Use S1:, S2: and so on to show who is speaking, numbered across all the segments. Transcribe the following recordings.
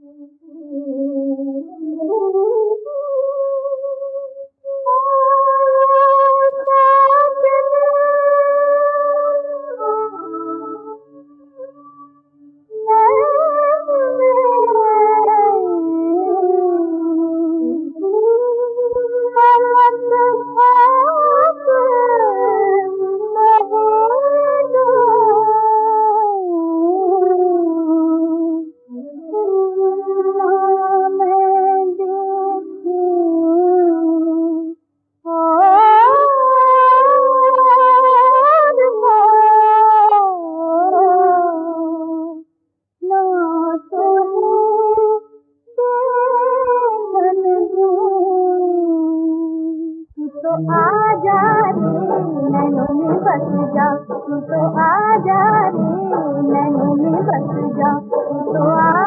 S1: आजा रे नैनों में बस जा, तू तो आजा रे नैनों में बस जा, तू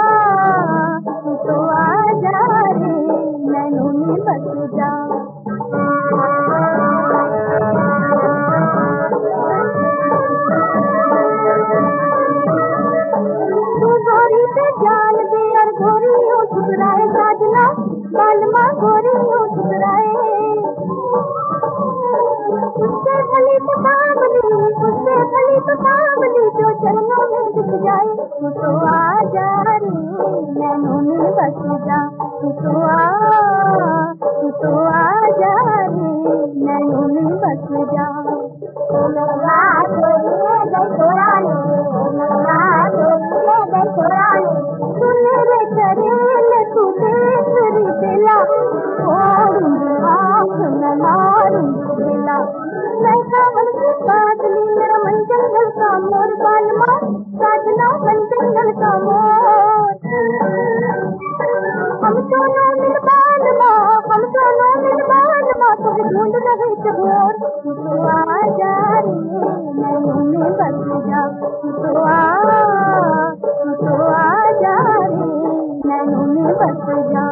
S1: तो आजा रे नैनों में बस जा। तू गोरी पे जान दे और गोरियों ठुकराए साजना, बालमा गोरियों ठुकराए। उससे भली तो कामली जो चरणों में दिख जाए, तू तो आजा रे नैनों में बस जा, तू तो आजा रे नैनों में बस जा। सुने रे करेले तू बेसरी बेला, छोड़ूंगी आँख न मारूंगी बेला। मैं सावन की बादली मेरा मन जंगल का मोर, बालमा साजना मन जंगल का मोर। हम दोनों मिल बालमा, हम दोनों मिल बालमा, तुझे ढूंढ रहे थे भोर। तू तो आजा रे नैनों में बस जा, तू तो आजा रे नैनों में बस जा।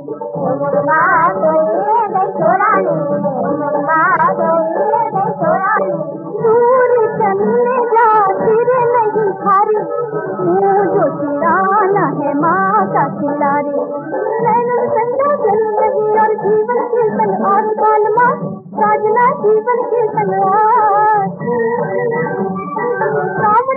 S1: दूर चलने जा फिर नहीं खारी, जो चिराना है माँ का खिलाड़ी। नैनन संगा जल रही और जीवन के सन और बालमा साजना जीवन के सन।